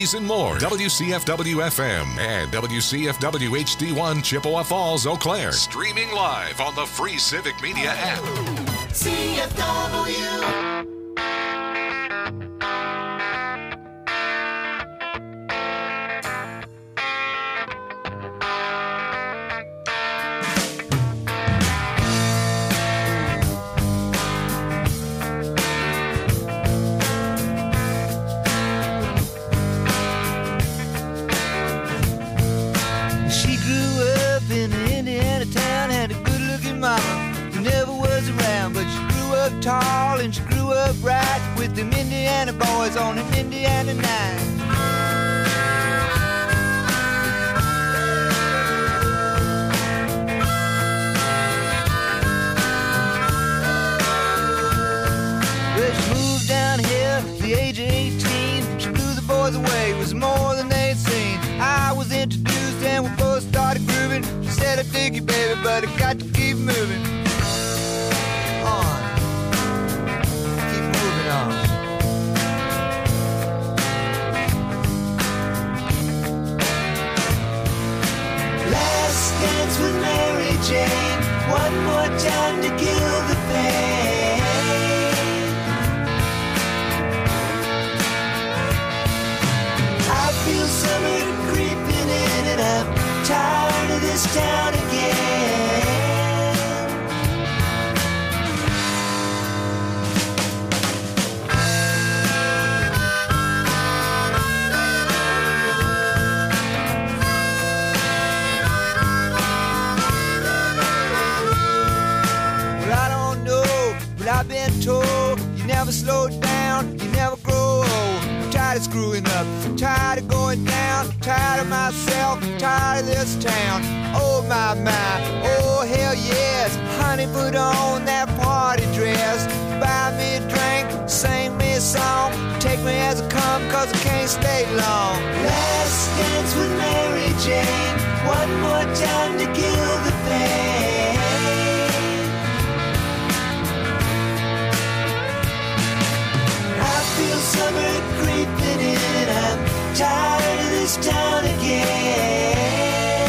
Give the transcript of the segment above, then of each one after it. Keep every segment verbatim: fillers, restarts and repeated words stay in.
And more. W C F W F M and W C F W H D one Chippewa Falls, Eau Claire. Streaming live on the free Civic Media app. C F W. Tall and she grew up right with them Indiana boys on an Indiana nine. Well, she moved down here at the age of eighteen. She blew the boys away, it was more than they'd seen. I was introduced and we both started grooving. She said, I dig you, baby, but I got to keep moving. Dance with Mary Jane, one more time to kill the pain. I feel summer creeping in and I'm tired of this town again. I've been told you never slow down, you never grow old. I'm tired of screwing up, I'm tired of going down, tired of myself, tired of this town. Oh my, my, oh hell yes. Honey, put on that party dress. Buy me a drink, sing me a song. Take me as I come, cause I can't stay long. Last dance with Mary Jane, one more time to kill the pain. I feel summer creeping in and I'm tired of this town again.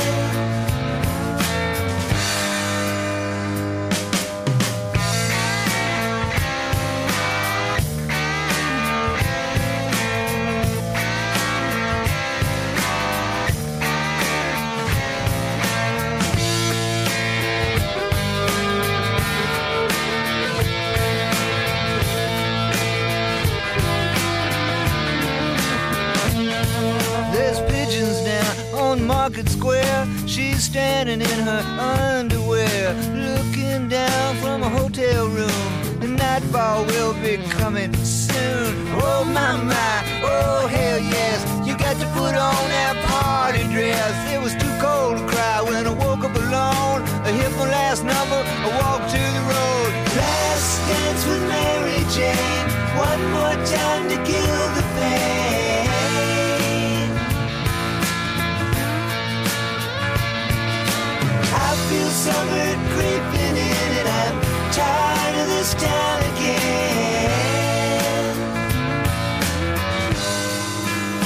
Market Square, she's standing in her underwear, looking down from a hotel room. The nightfall will be coming soon. Oh my my, oh hell yes. You got to put on that party dress. It was too cold to cry when I woke up alone. I hit my last number, I walked to the road. Last dance with Mary Jane, one more time to kill the pain. I feel summer creeping in and I'm tired of this town again.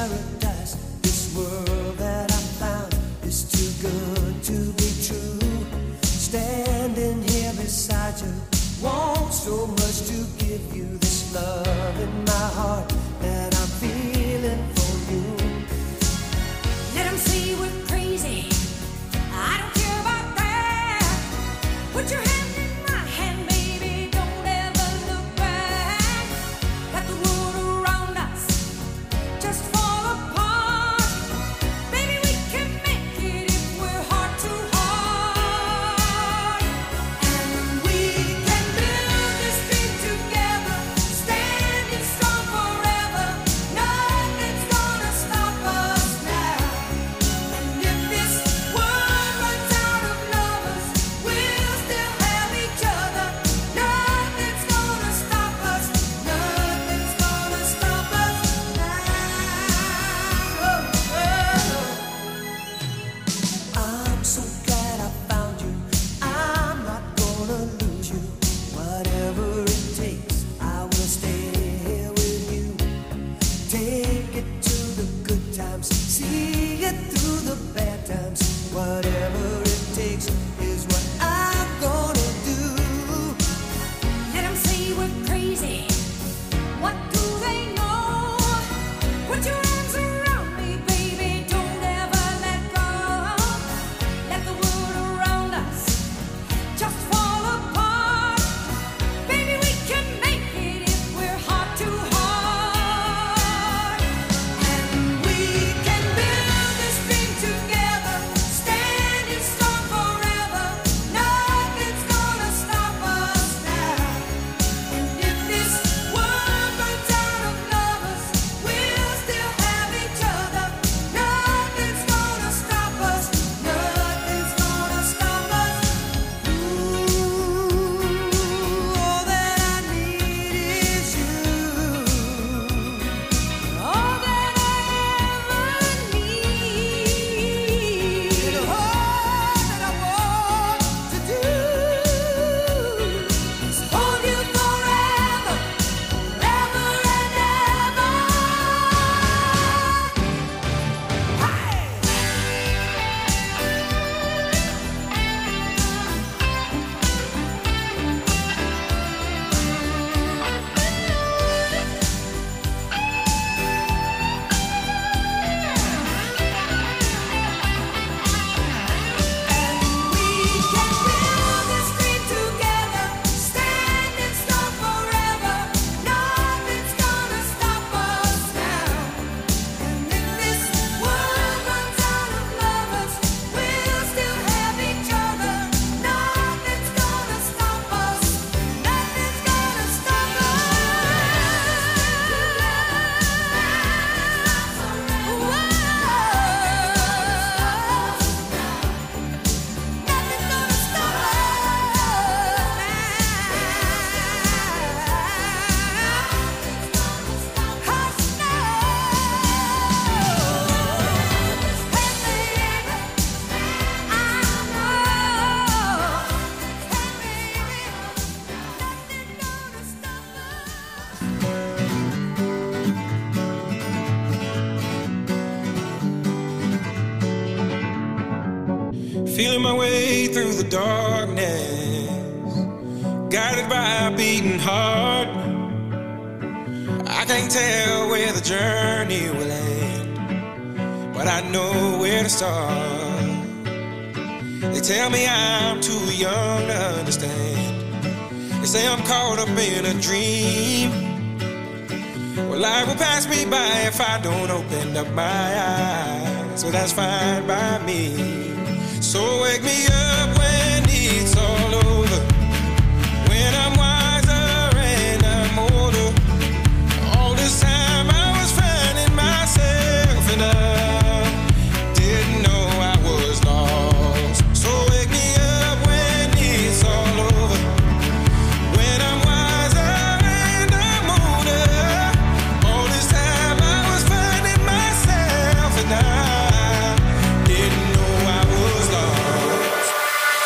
paradise. This world that I found is too good to be true. Standing here beside you, want so much to give you this love in my heart that I'm feeling for you. Let them say we're crazy, I don't care about that. Put your hand in my hand, baby, don't ever look back. Let the world around us just fall apart. Baby, we can make it if we're heart to heart. And we can build this dream together, standing strong forever. Nothing's gonna stop us now. And if this world runs out of lovers, we'll still have each other. Nothing's gonna stop us. Nothing's gonna stop us now. I'm so glad I found you. I'm not gonna lose you. Whatever it takes, I will stay here with you. Take it to the good times, see it through the bad times. Whatever it takes is what I'm gonna do. Let them say we're crazy. What do they know? Put your arms around me, baby. Don't ever let go. Let the world around us just fall apart. Baby, we can make it if we're heart to heart. And we can build this dream together, standing strong forever. Nothing's gonna stop us now. And if this world runs out of lovers, we'll still have each other. Nothing's gonna stop us. Nothing's gonna stop us. Ooh, all that I need is you. All that I ever need. And all that I want to do is hold you forever, forever and ever. We can build this dream together, standing strong forever. Nothing's gonna stop us now. And if this world runs out of lovers, we'll still have each other. Nothing's gonna stop us. Nothing's gonna stop us. Nothing's gonna stop Feeling my way through the darkness, guided by a beating heart. I can't tell where the journey will end, but I know where to start. They tell me I'm too young to understand. They say I'm caught up in a dream. Well, life will pass me by if I don't open up my eyes. So that's fine by me. So wake me up when it's all over, when I'm wiser and I'm older. All this time I was finding myself and I didn't know I was lost. So wake me up when it's all over, when I'm wiser and I'm older. All this time I was finding myself and I didn't know I was lost.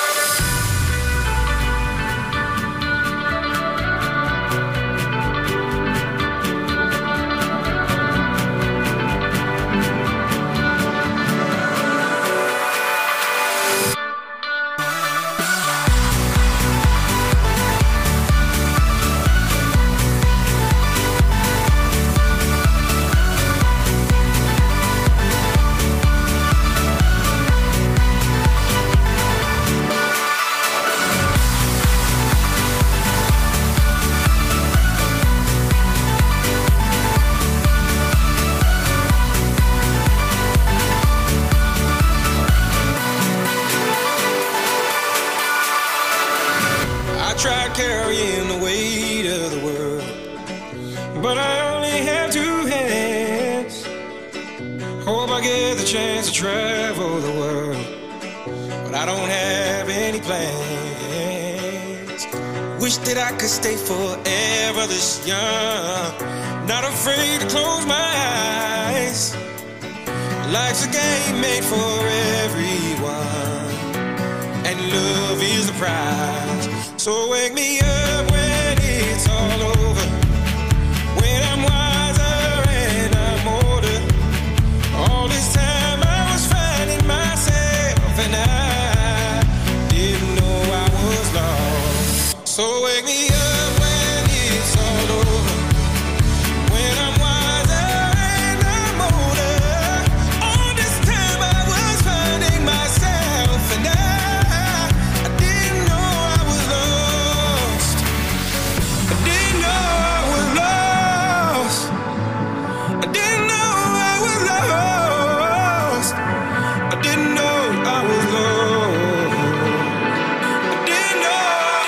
chance to travel the world, but I don't have any plans. Wish that I could stay forever this young, not afraid to close my eyes. Life's a game made for everyone, and love is the prize. So wake me up when it's all over, when I'm wiser and I'm older. All this time I was finding myself, and I didn't know I was lost. So wake me up when it's all over, when I'm wiser and I'm older. All this time I was finding myself, and I, I didn't know I was lost. I didn't know I was lost. I didn't know I was lost. I didn't know I was lost. I didn't know.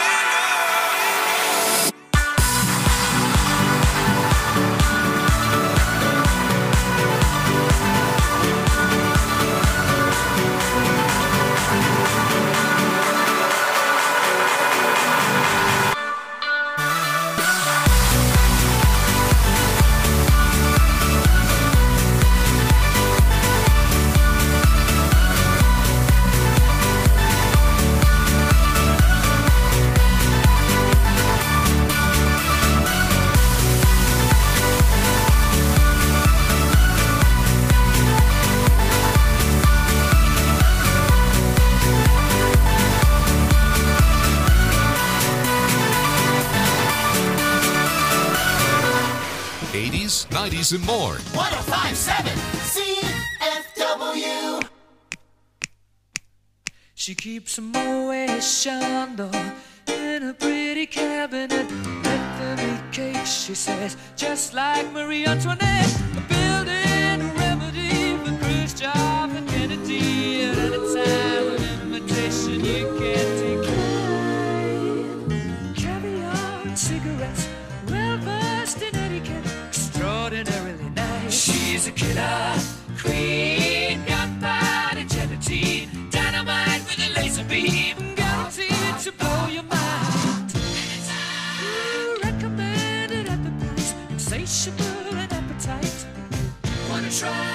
eighties, nineties, and more. one oh five point seven C F W. She keeps a Moet Chandon in a pretty cabinet. Let them eat cake, she says, just like Marie Antoinette. A building a remedy for Khrushchev and Kennedy. At any time, an invitation you can't decline. Caviar and cigarettes, well versed in etiquette, extraordinarily nice. She's a killer queen, gunpowder gelatine, dynamite with a laser beam, guaranteed to blow your mind. Ooh, recommended at the price, insatiable and appetite. Wanna try?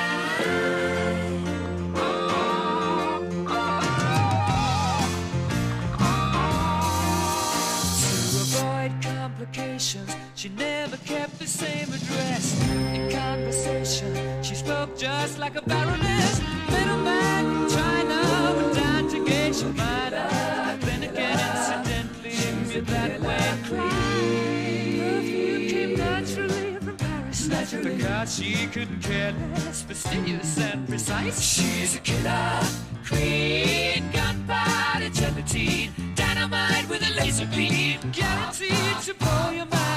To avoid complications, she never kept the same address. In conversation, she spoke just like a baroness. Middleman from China went down to gauge your mind. Then again, incidentally, you're that way clean. Perfume came naturally from Paris, naturally, because she couldn't care less, fastidious and precise. She's a killer queen, gunpowder gelatine, dynamite with a laser beam, guaranteed to blow your mind.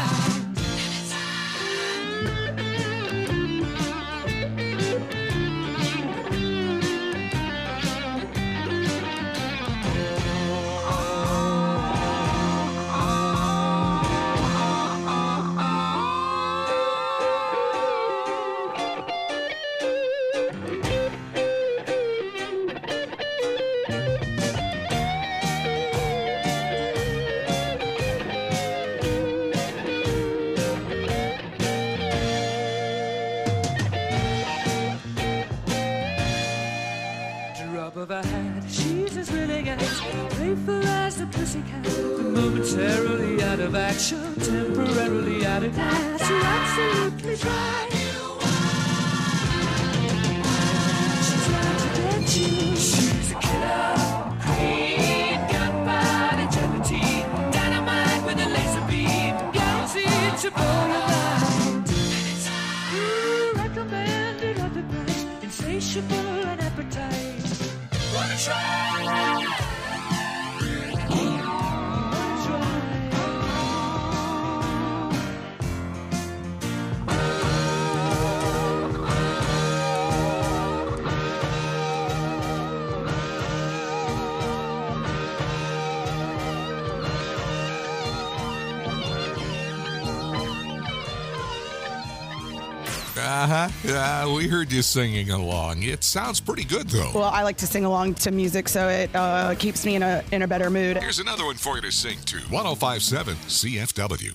Of a hat, she's as willing as playful as the pussycat, but momentarily out of action, temporarily out of gas. You're absolutely dry. She's out to get you. She's a killer queen, gunpowder gelatine, dynamite with a laser beam, guaranteed to blow your mind. Ooh, recommended at the price, insatiable and appetite. Wanna try? Uh-huh. Uh, we heard you singing along. It sounds pretty good, though. Well, I like to sing along to music, so it uh, keeps me in a in a better mood. Here's another one for you to sing to. one oh five point seven C F W.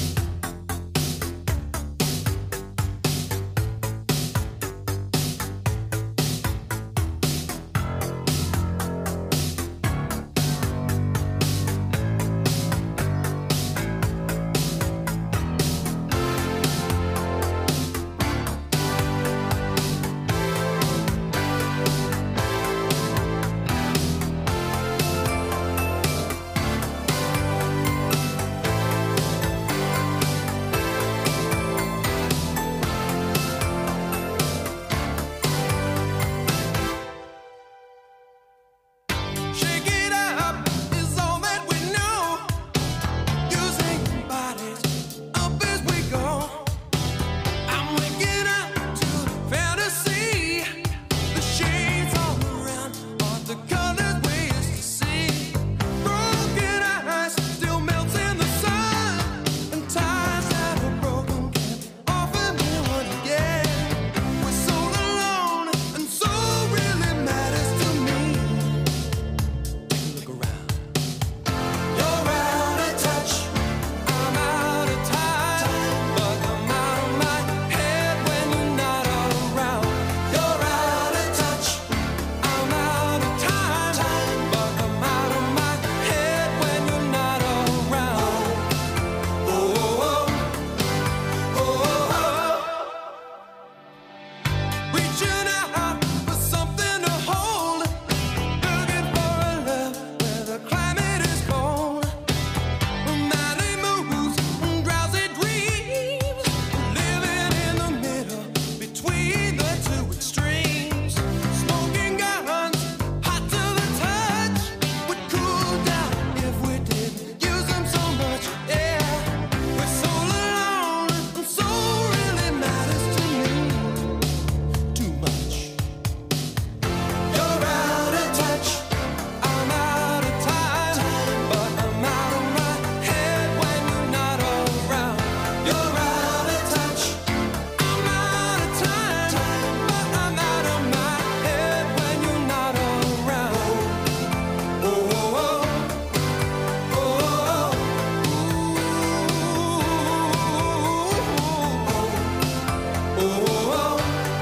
Shake it up is all that we know. Using bodies up as we go. I'm waking up to fantasy. The shades all around are the colors we used to see. Broken eyes still melts in the sun, and ties that are broken can't offer me one again. We're so alone, and so really matters to me. Look around. You're out of touch. I'm out of time. But I'm out of my head when you're not around. You're out of touch. I'm out of time. But I'm out of my head when you're not around. Oh, oh, oh. Oh, oh, oh. Reaching out for something to hold. Looking for a love where the climate is cold. Many moves and drowsy dreams. Living in the middle between the two extremes. Smoking guns, hot to the touch. Would cool down if we didn't use them so much. Yeah, we're so alone, and so really matters to me. Too much. You're out of touch. I'm out of time. But I'm out of my head when you're not around. You're out of touch. I'm out of time. But I'm out of my head when you're not around. Oh, oh, oh. Oh, oh, oh. Oh, oh, oh.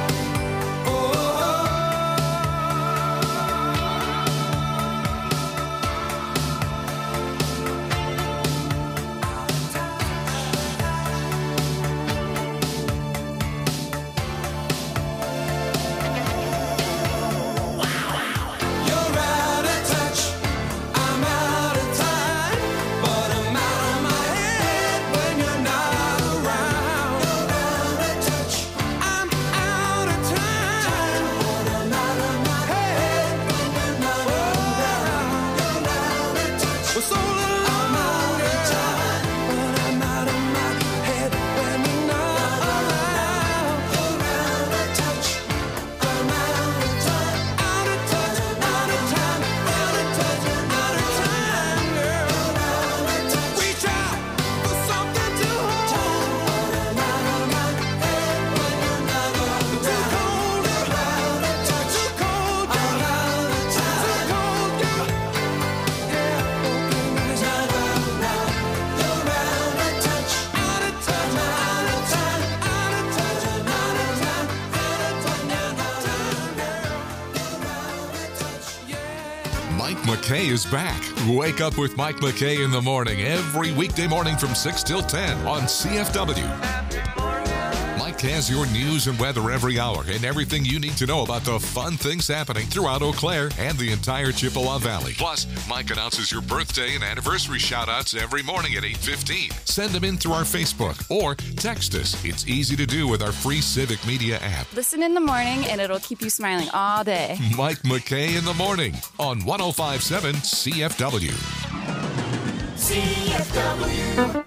You're out of touch. I'm out of time. But I'm out of my head when you're not around. You're out of touch. I'm out of time. But I'm out of my head when you're not around. You're out of touch. We're so alone. I'm out of time. But I'm out of my head when you're not around. You're out of touch. I'm out of time. Out of touch. Out of time. Out of touch. Out of time, girl. Reach out for something to hold. I'm out of my head when you're not around. Too cold. You're out of touch. Too cold. I'm out of time. Too cold, girl. Yeah. Broken eyes not around. You're out of touch. Out of touch. Out of time. Out of touch. Out of time. Out of touch. Out of time, girl. You're out of touch. Yeah. Mike McKay is back. Wake up with Mike McKay in the morning every weekday morning from six till ten on C F W. Mike has your news and weather every hour and everything you need to know about the fun things happening throughout Eau Claire and the entire Chippewa Valley. Plus, Mike announces your birthday and anniversary shout-outs every morning at eight fifteen. Send them in through our Facebook or text us. It's easy to do with our free Civic Media app. Listen in the morning and it'll keep you smiling all day. Mike McKay in the morning on one oh five point seven C F W. C F W.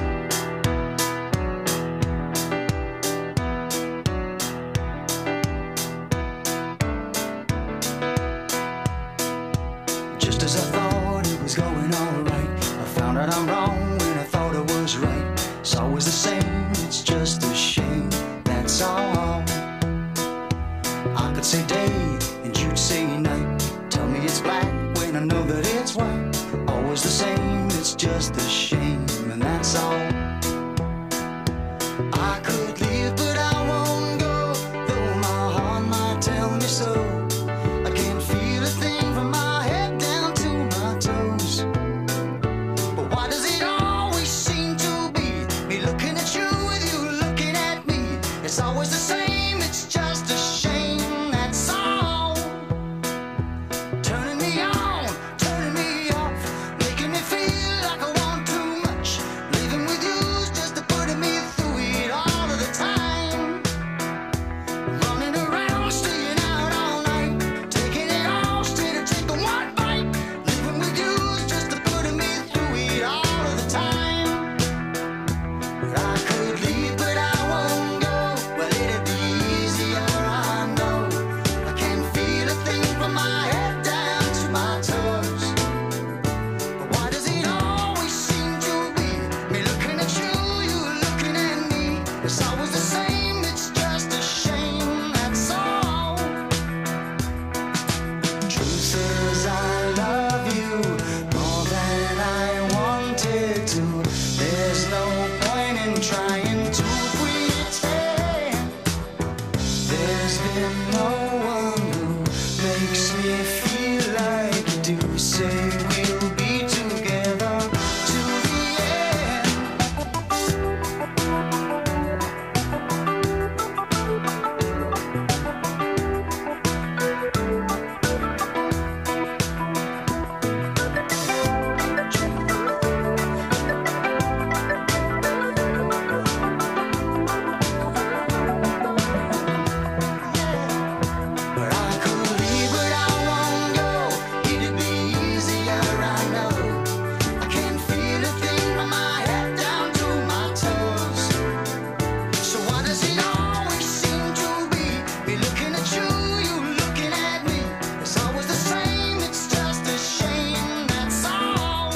Just as I thought it was going all right, I found out I'm wrong when I thought I was right. It's always the same, it's just a shame. That's that's all. I could say day and you'd say night. Tell me it's black when I know that it's white. Always the same, it's just a shame, and that's all. I could leave, but I won't go, though my heart might tell me so. I can't feel a thing from my head down to my toes. But why does it always seem to be me looking at you with you looking at me? It's always the same, it's just a shame, that's all. Turning me on, turning me off, making me feel like I want too much. Leaving with you's just putting me through it all of the time. Running around, staying out all night, taking it all straight or taking one bite. Leaving with you's just putting me through it all of the time. But I could leave, but I won't go. Well, it'd be easier, I know. I can't feel a thing from my head down to my toes. But why does it always seem to be me looking at you, you looking at me? It's always the same, it's just a shame, that's all. Truth is I love you more than I wanted to. There's no point in trying to pretend. There's been no one who makes me feel like you do. Say we'll be together to the end. But I could leave, but I won't go. It'd be easier, I know. I can't feel a thing from my head down to my toes. So why does it always seem to be me looking at you, you looking at me? It's always the same, it's just a shame, that's all.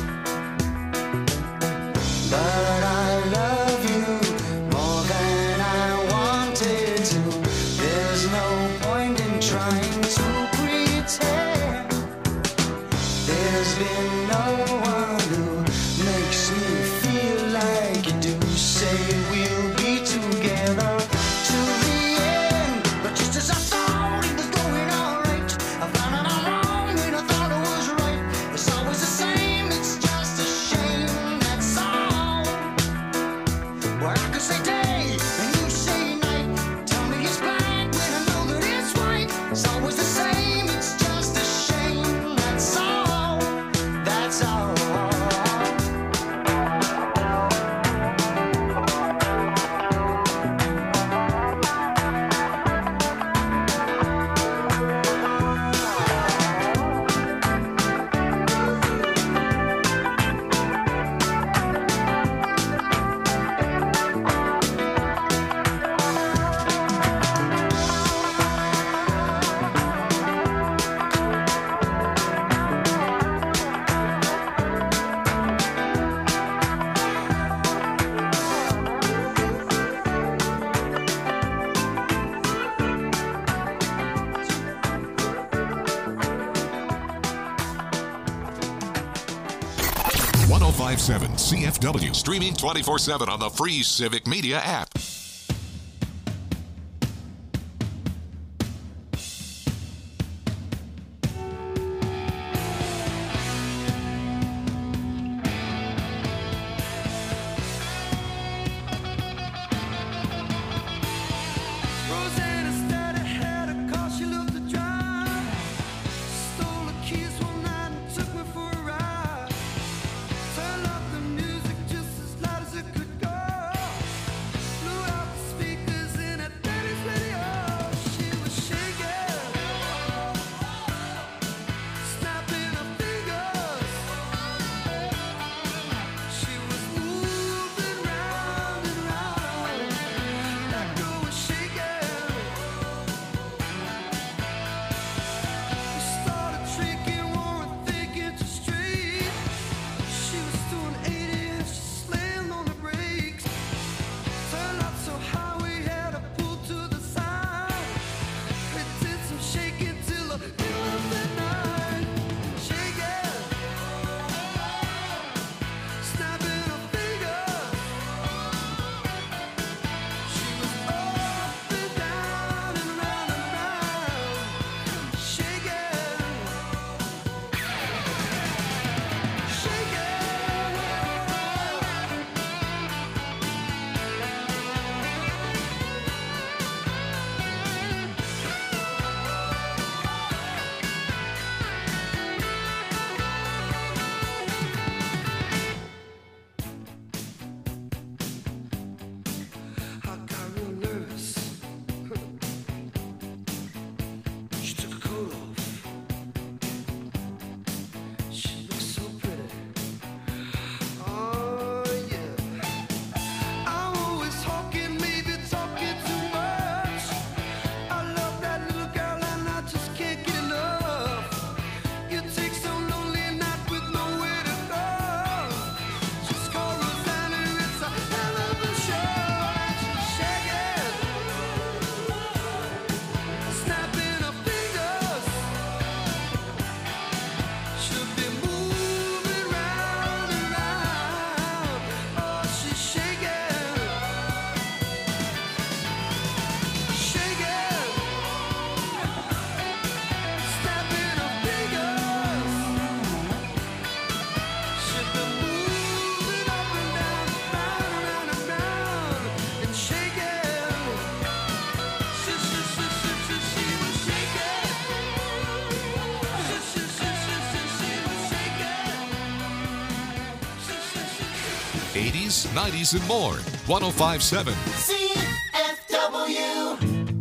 But I love you more than I wanted to. There's no point in trying to pretend. There's been no one who makes me feel like you do. Say we'll be together to the end. But just as I thought it was going alright, I found out I'm wrong when I thought it was right. It's always the same, it's just a shame, that's all. Well, I could say day and you say night. Tell me it's black when I know that it's white. It's always the same, it's just a shame, that's all. That's all. one oh five point seven C F W, streaming twenty-four seven on the free Civic Media app. Rosanna stared ahead, a car she loved to drive. Stole the keys one night and took me for a ride. Turned up the music just as loud as it could go. Blew out the speakers in her daddy's radio. She was shaking, snapping her fingers. She was moving round and round. That girl was shaking. eighties, nineties, and more. one oh five point seven. C F W.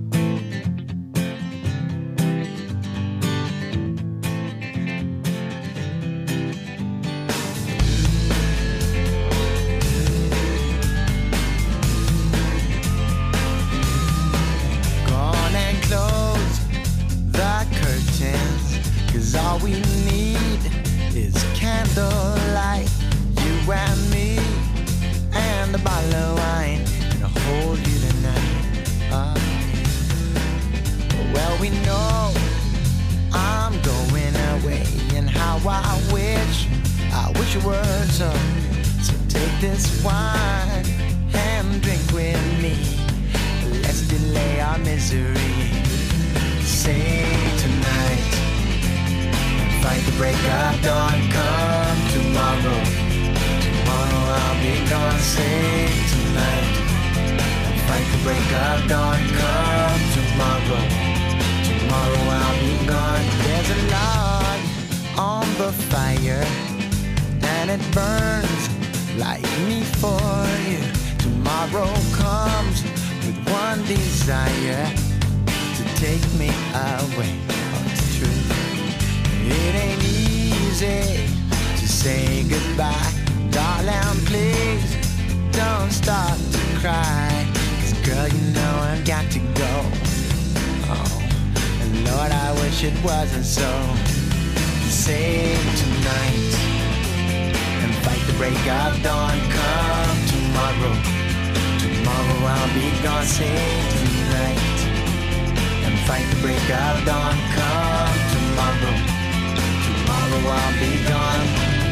Gone and close the curtains, 'cause all we need is candlelight. You and me and a bottle of wine, and I'll hold you tonight. Oh, yeah. Well, we know I'm going away, and how I wish, I wish it were so. So take this wine and drink with me. Let's delay our misery. Sing tonight and fight the break of dawn. Come tomorrow, tomorrow I'll be gone. Sing tonight and fight the break of dawn. Come tomorrow, tomorrow I'll be gone. There's a log on the fire and it burns like me for you. Tomorrow comes with one desire, to take me away. Oh, it's true. It ain't easy to say goodbye. Darling, please don't start to cry. 'Cause girl, you know I've got to go. Oh, and Lord, I wish it wasn't so. Save tonight and fight the break of dawn. Come tomorrow, tomorrow I'll be gone. Save tonight and fight the break of dawn. Come tomorrow, tomorrow I'll be gone.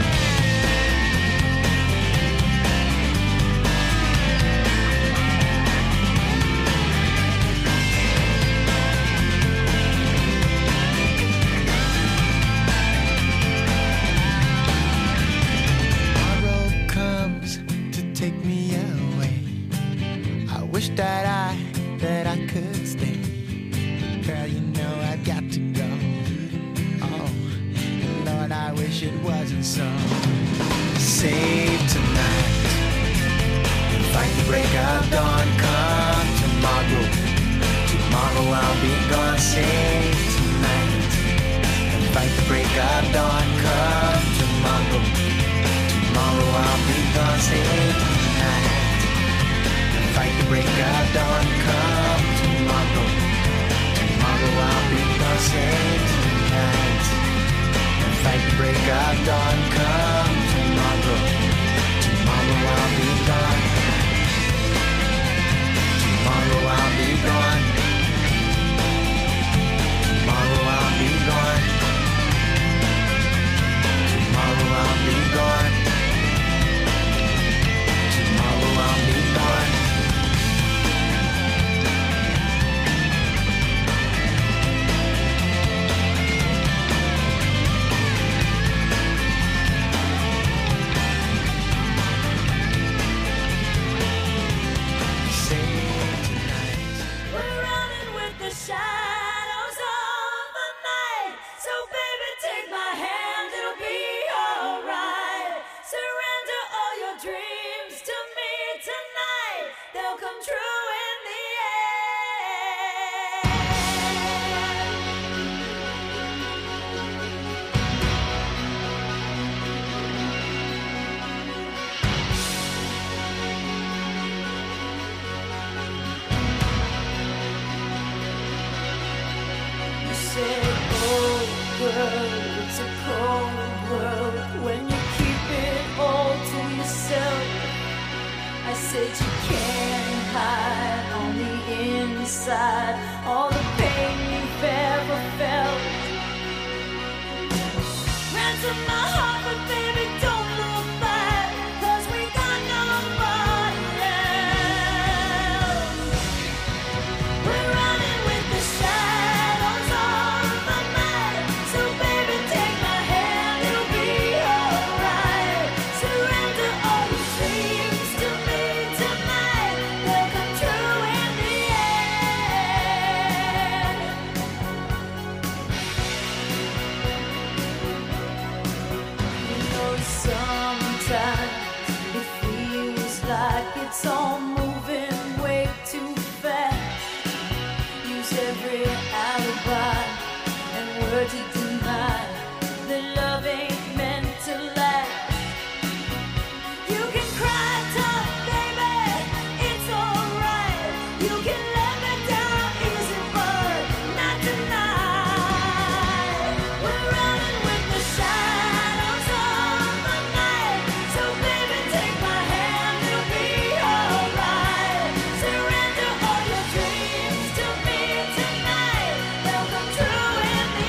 Tomorrow comes to take me away. I wish that I, that I could stay. Girl, you know I've got to go. Oh, Lord, I wish it wasn't so. Save tonight and fight the break of dawn. Come tomorrow, tomorrow I'll be gone. Save tonight and fight the break of dawn. Come tomorrow, tomorrow I'll be gone. Save tonight and fight the break of dawn. Come tomorrow, tomorrow I'll be gone. Save tonight and fight the break of dawn. Come tomorrow, tomorrow I'll be gone. Tomorrow I'll be gone. Tomorrow I'll be gone. Tomorrow I'll be gone. Tomorrow I'll be gone. We're running with the shadows of the night. So baby, take my hand, it'll be alright. Surrender all your dreams to me tonight. They'll come true in the You said, oh girl, it's a cold world when you keep it all to yourself. I said you can't hide on the inside all the pain you've ever felt. Ransom my heart, but baby, don't look back, 'cause we got nobody else. We're running with the shadows of the night. So baby, take my hand, it'll be alright. Surrender all your dreams to me tonight. They'll come true in the end. every alibi and word to deny that love ain't meant to last. You can cry tough, baby, it's alright. You can let me down easy, but not tonight. We're running with the shadows of the night. So baby, take my hand, it'll be alright. Surrender all your dreams to me tonight. They'll come true in the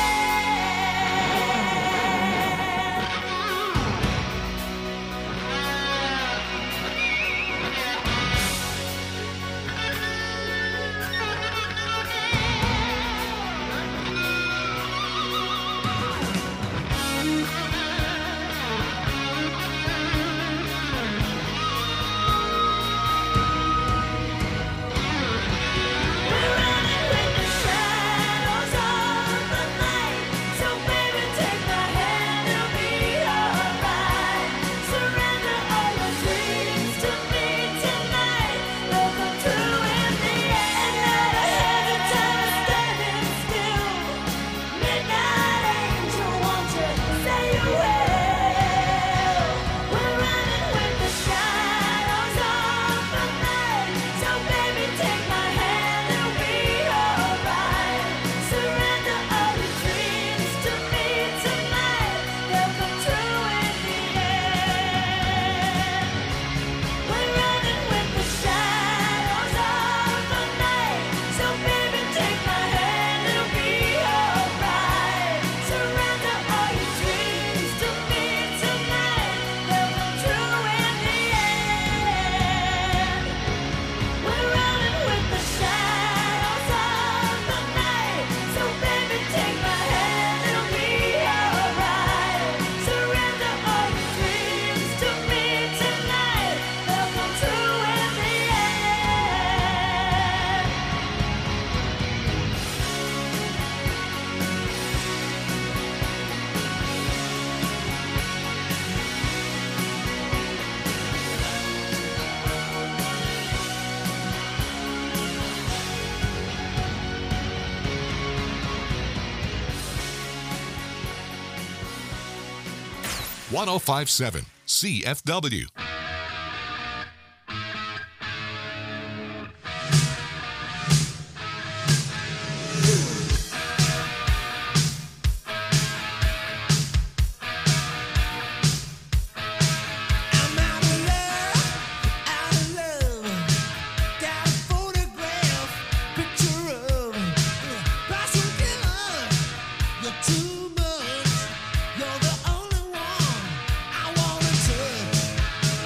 ten fifty-seven C F W. Too much, you're the only one I wanna touch.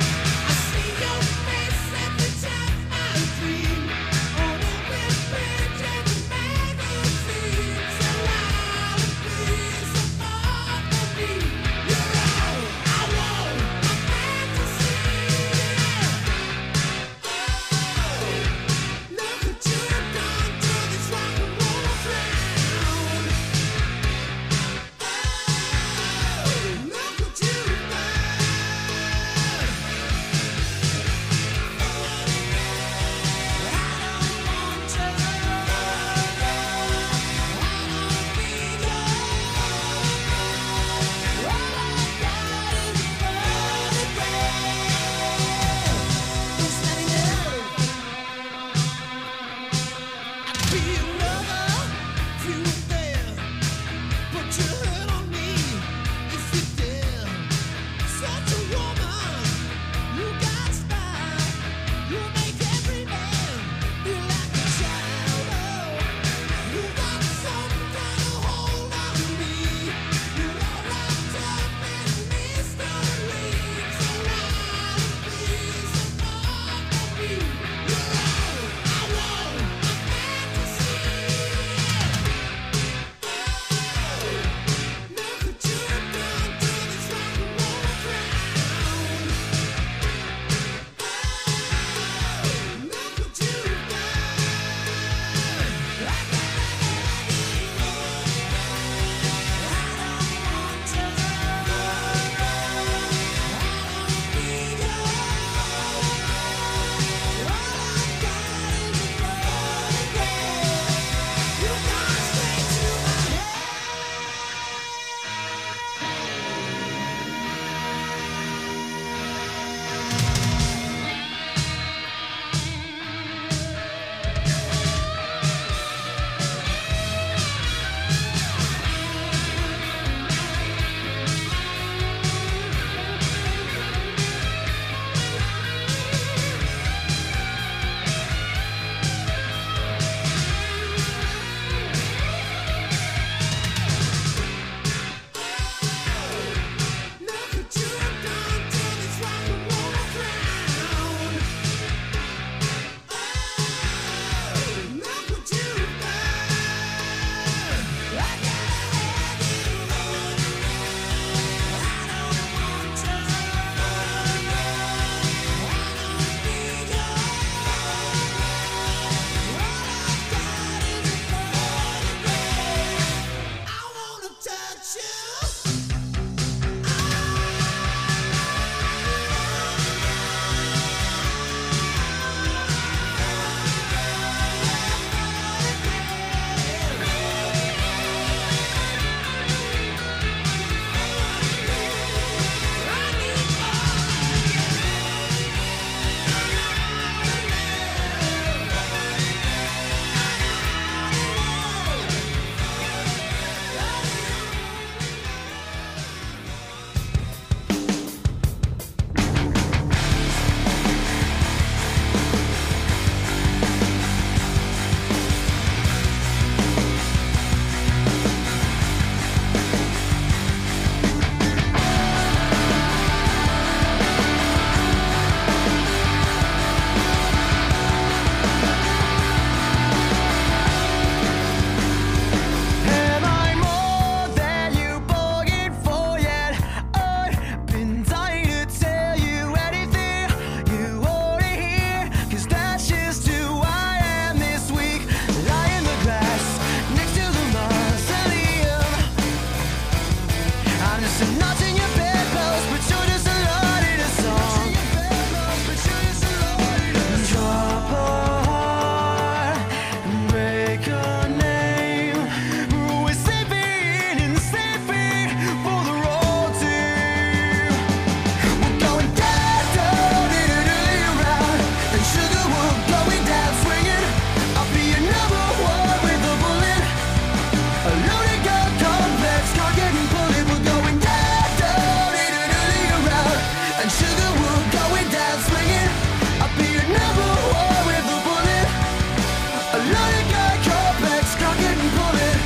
loaded gun complex, cock it and pull it.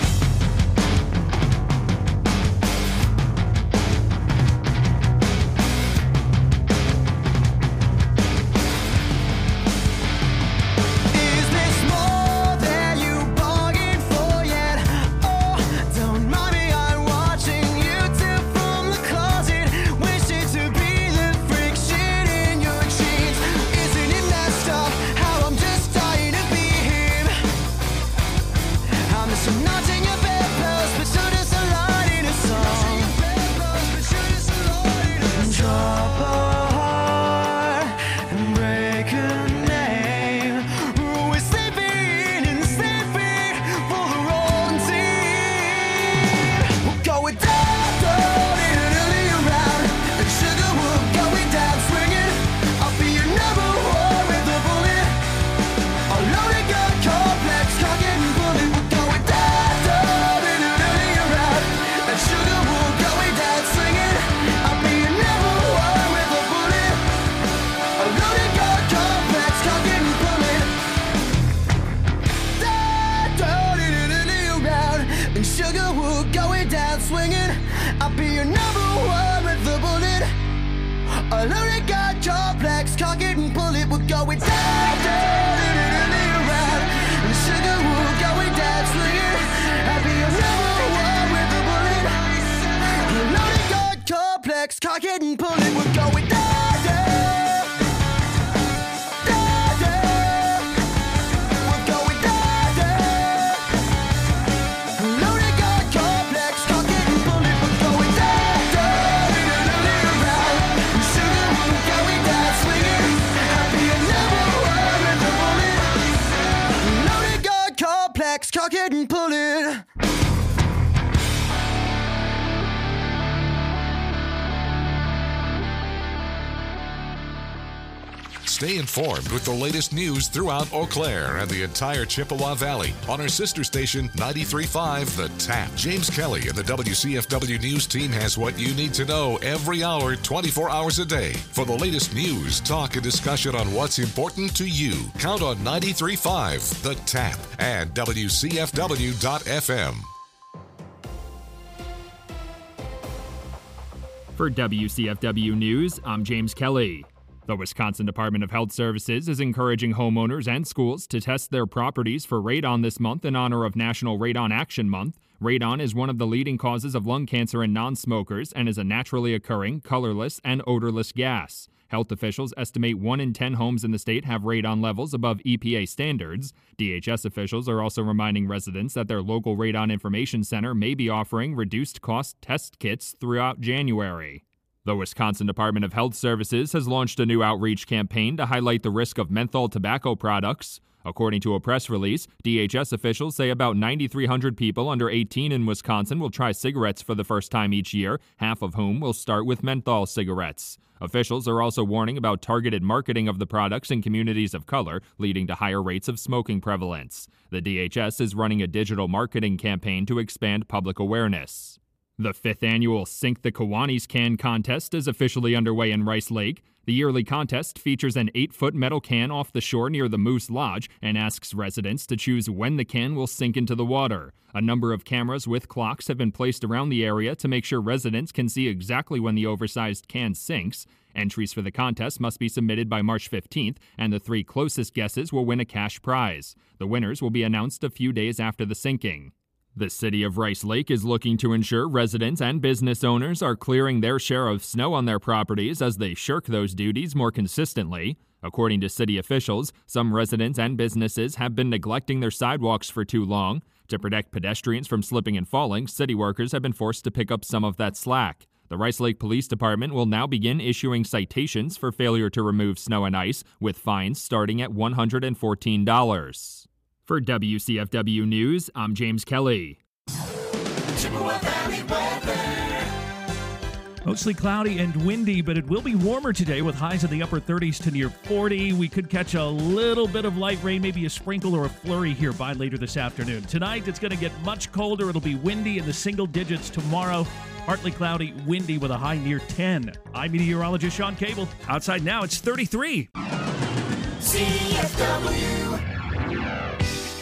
Is this more than you bargained for yet? Oh, don't mind me, I'm watching YouTube from the closet. Wishing to be the friction in your jeans. Isn't it messed up how I'm just dying to be him? I'm just a notch in your bedpost, but so does a line in a song. Drop a heart and break a name. We're sleeping and sleeping for the wrong team. We'll go with that, throw it early around. And sugar will go with that swinging. I'll be your number one with a bullet. A loaded gun complex, cock it and pull it. We'll go with that, throw it early around. And sugar will go with that swinging. I'll be your number one with a bullet. A loaded gun complex, cock it and pull it. That, throw it early around. And sugar will go with that swinging. I'll be your number one with a bullet. A loaded gun complex, cock it and pull it. We'll go with that, throw it early around. And sugar will go with that swinging. I'll be your number one with a bullet. A loaded gun complex, cock it and pull it. We'll go with that, yeah. That, yeah. We'll go with that, yeah. A loaded gun complex, cock it and pull it. We'll go with that, yeah. Early around. And sugar will go with that swinging. I'll be your number one with a bullet. A loaded gun complex, cock it and pull it. Stay informed with the latest news throughout Eau Claire and the entire Chippewa Valley on our sister station ninety-three point five The Tap. James Kelly and the W C F W News team has what you need to know every hour, twenty-four hours a day. For the latest news, talk, and discussion on what's important to you, count on ninety-three point five The Tap and W C F W dot F M. For W C F W News, I'm James Kelly. The Wisconsin Department of Health Services is encouraging homeowners and schools to test their properties for radon this month in honor of National Radon Action Month. Radon is one of the leading causes of lung cancer in non-smokers and is a naturally occurring, colorless, and odorless gas. Health officials estimate one in ten homes in the state have radon levels above E P A standards. D H S officials are also reminding residents that their local Radon Information Center may be offering reduced-cost test kits throughout January. The Wisconsin Department of Health Services has launched a new outreach campaign to highlight the risk of menthol tobacco products. According to a press release, D H S officials say about nine thousand three hundred people under eighteen in Wisconsin will try cigarettes for the first time each year, half of whom will start with menthol cigarettes. Officials are also warning about targeted marketing of the products in communities of color, leading to higher rates of smoking prevalence. The D H S is running a digital marketing campaign to expand public awareness. The fifth annual Sink the Kiwanis Can contest is officially underway in Rice Lake. The yearly contest features an eight-foot metal can off the shore near the Moose Lodge and asks residents to choose when the can will sink into the water. A number of cameras with clocks have been placed around the area to make sure residents can see exactly when the oversized can sinks. Entries for the contest must be submitted by March fifteenth, and the three closest guesses will win a cash prize. The winners will be announced a few days after the sinking. The city of Rice Lake is looking to ensure residents and business owners are clearing their share of snow on their properties as they shirk those duties more consistently. According to city officials, some residents and businesses have been neglecting their sidewalks for too long. To protect pedestrians from slipping and falling, city workers have been forced to pick up some of that slack. The Rice Lake Police Department will now begin issuing citations for failure to remove snow and ice, with fines starting at one hundred fourteen dollars. For W C F W News, I'm James Kelly. Chippewa Valley weather. Mostly cloudy and windy, but it will be warmer today with highs in the upper thirties to near forty. We could catch a little bit of light rain, maybe a sprinkle or a flurry here by later this afternoon. Tonight, it's going to get much colder. It'll be windy in the single digits tomorrow. Partly cloudy, windy with a high near ten. I'm meteorologist Sean Cable. Outside now, it's thirty-three. C F W.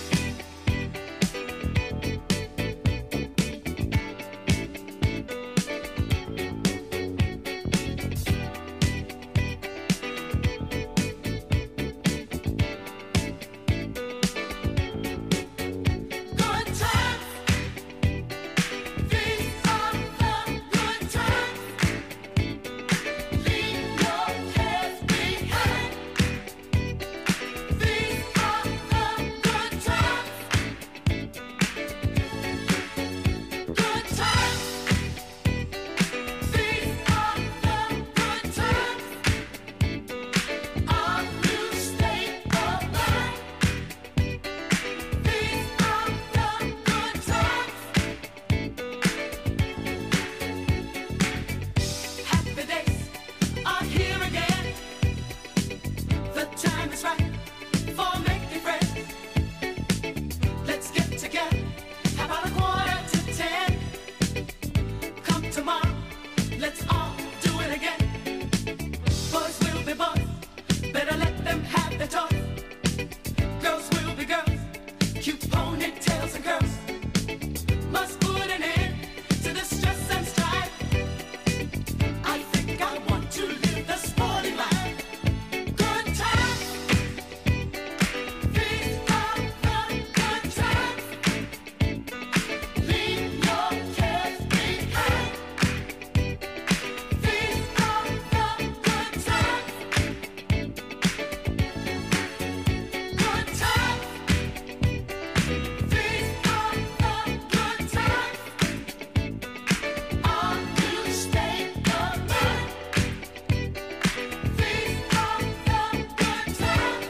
boys and girls must put an end to the stress and strife. I think I want to live the sporty life. Good times, these are the good times. Leave your cares behind. These are the good times. Good times. These are the good times. Our new state of mind. These are the good times.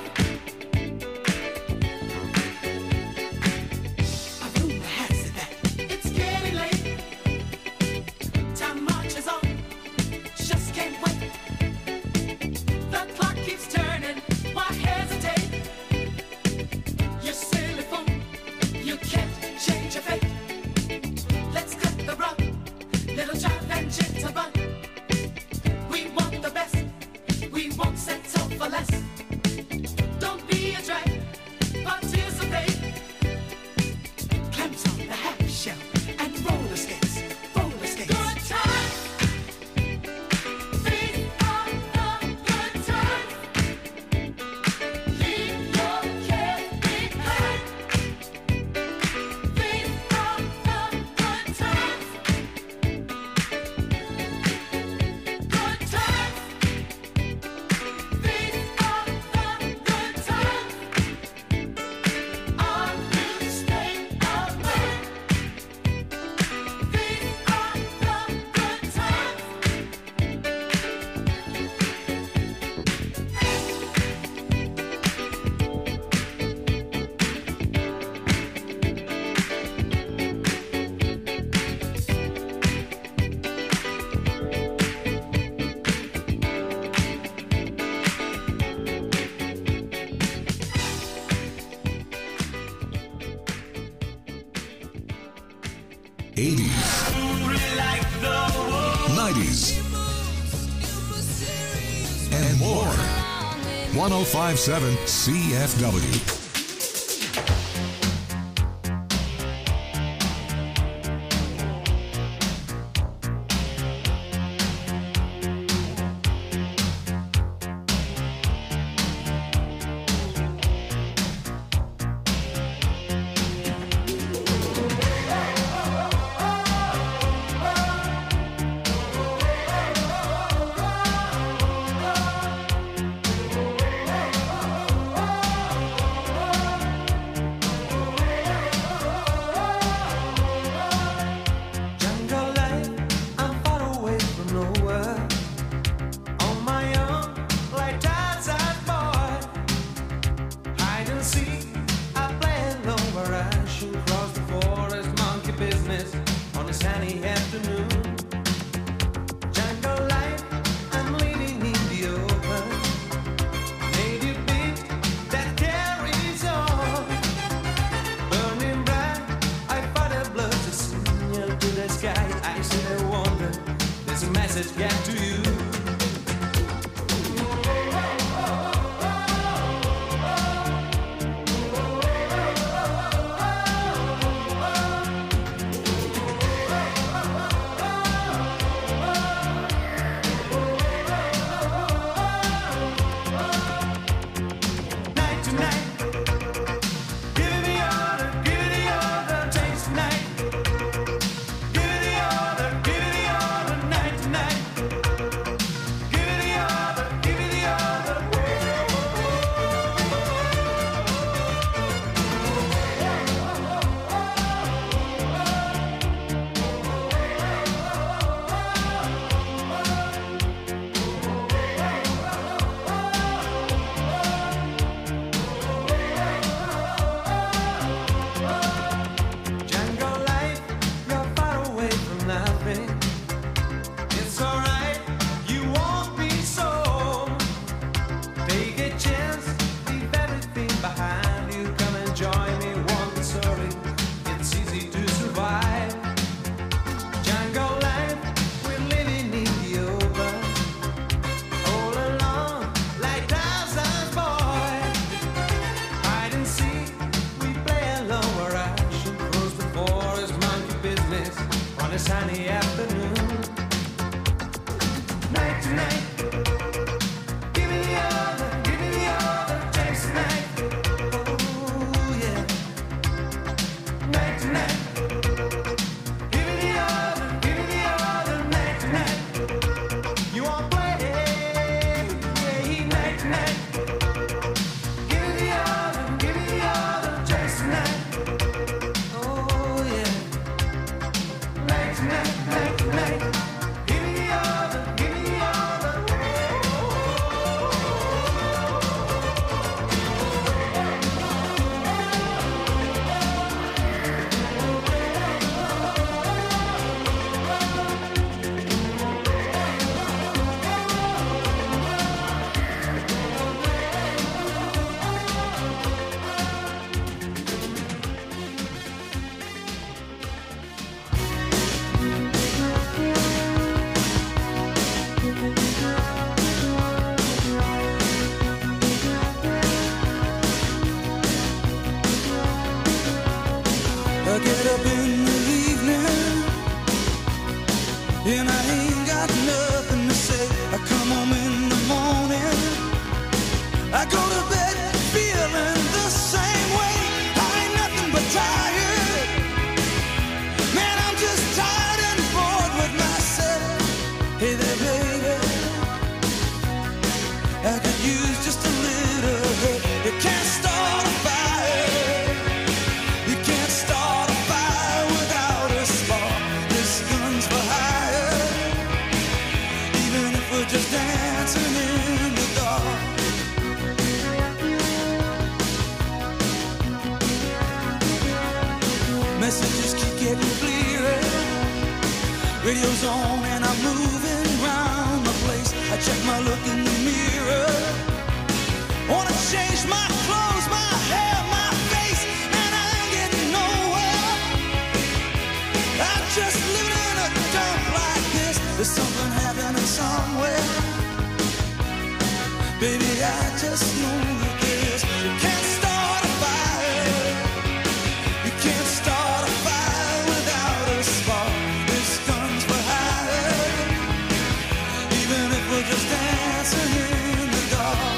A rumor has it that it's getting late. Time marches on, just can't wait. The clock keeps turning, why hesitate? You silly fool, you can't change your fate. Let's cut the rug, little jive and jitterbug. We want the best, we won't settle for less. Don't be a drag, participate. Clams on the half shell and roller skates, roller skates. Good times, these are the good times. Leave your cares behind. These are the good times. Good times. These are the good times. Our new state of mind. These are the good times. eighties, nineties, and more. one oh five point seven C F W. Jungle life, I'm far away from nowhere. On my own, like Tarzan boy. Hide and seek, I play alone where I should cross the forest. Monkey business on a sunny afternoon. Jungle life, I'm living in the open. Native beat that carries on. Burning bright, I fight a blood to signal to the sky. I sit and wonder, there's a message get to you. Night to night, give me order, give me order, taste night. Give me the order, give me the order, night to night. get up in the evening and I ain't got nothing to say. I come home in the morning, I go to bed feeling the same way. I ain't nothing but tired. Man, I'm just tired and bored with myself. Hey there, baby, I could use just a little help. You can't start a fire. You can't start a fire without a spark. This gun's for hire. Even if we're just dancing in the dark. Messages keep getting clearer. Radio's on and I'm moving round the place. I check my look in the mirror. Wanna change my clothes, my hair, my face, and I ain't getting nowhere. I'm just living in a dump like this. There's something happening somewhere. Baby, I just know that this. You can't start a fire. You can't start a fire without a spark. This gun's for hire. Even if we're just dancing in the dark.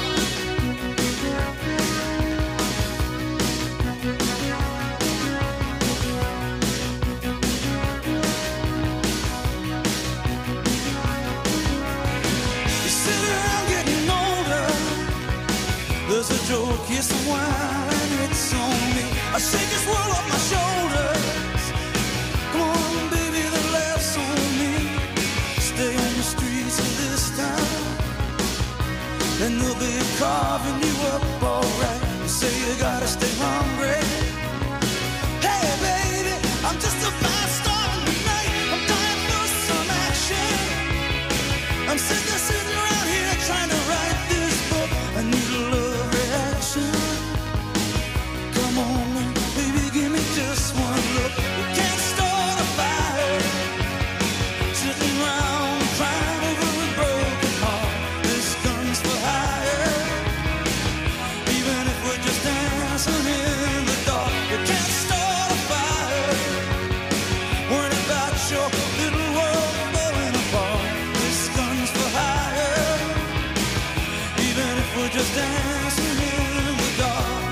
You sit around getting older. There's a joke, yes, a while, and it's on me. I shake this world off my shoulders. Come on, baby, the laughs on me. Stay on the streets of this town, and they'll be carving you up alright. You say you gotta stay hungry. Hey, baby, I'm just a fast star in the night. I'm dying for some action. I'm sick of sitting around here trying to write this book. I need a love reaction. Come on, baby, give me just one look. You can't start a fire sitting around crying over a broken heart. This gun's for hire. Even if we're just dancing in the dark. You can't start a fire worrying about your little world falling apart. This gun's for hire. Even if we're just dancing in the dark.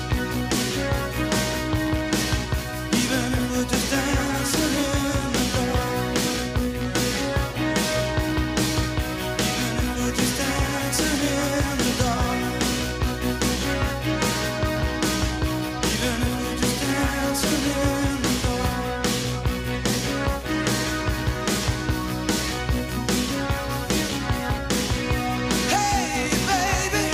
Even if we're just dancing in the dark. Even if we're just dancing in the dark. Even if we're just dancing in the dark. Hey, baby.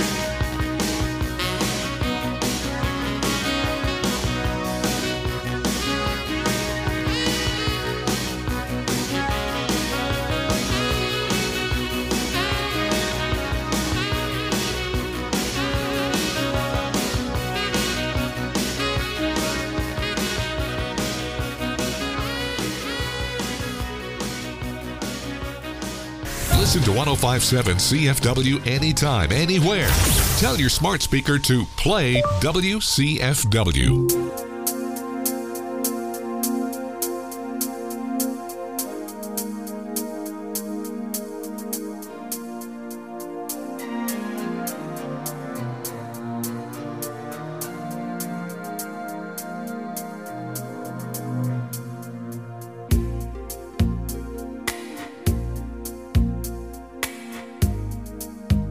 Listen to one oh five point seven C F W anytime, anywhere. Tell your smart speaker to play W C F W.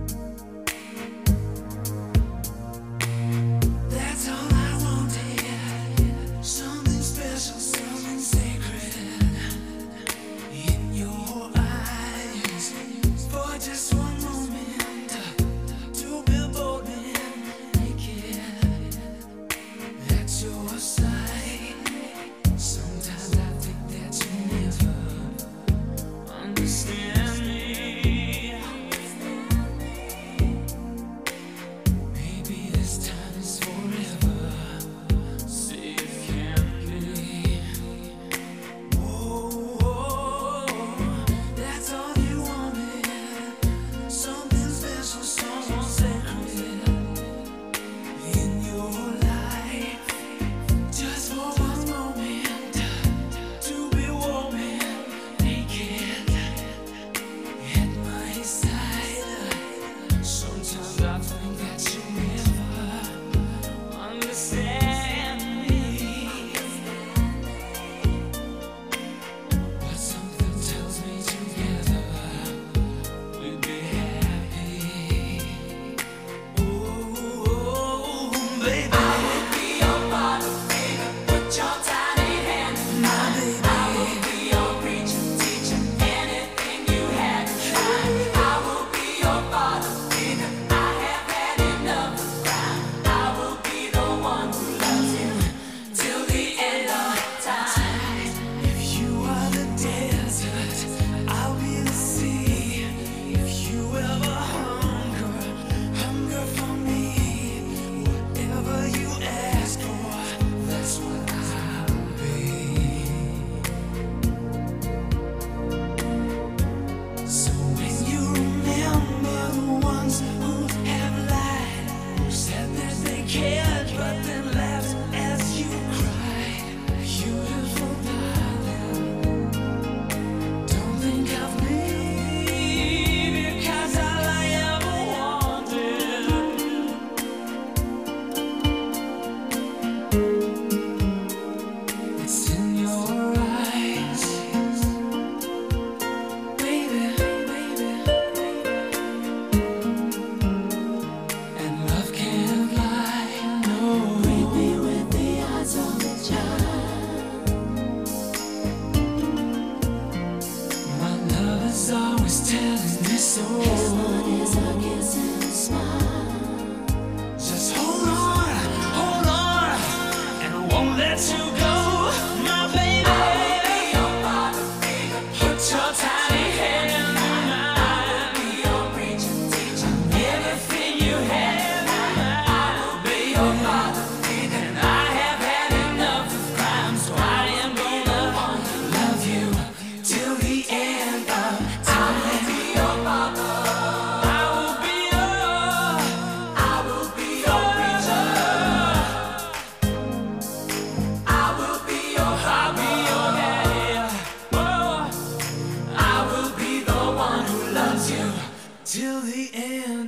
That's all I wanted. soul. As long as I kiss and smile. Just hold on, hold on, and I won't let you go, my baby. I will be your father figure. Put your tiny hand in mine. I will be your preacher, teacher. Everything you have, I will be your father figure. And I have had enough of crime, so I am gonna love you till the end of time. I will be your father. I will be your, I will be your preacher. I will be your, I'll be your daddy. Oh, I will be the one who loves you till the end.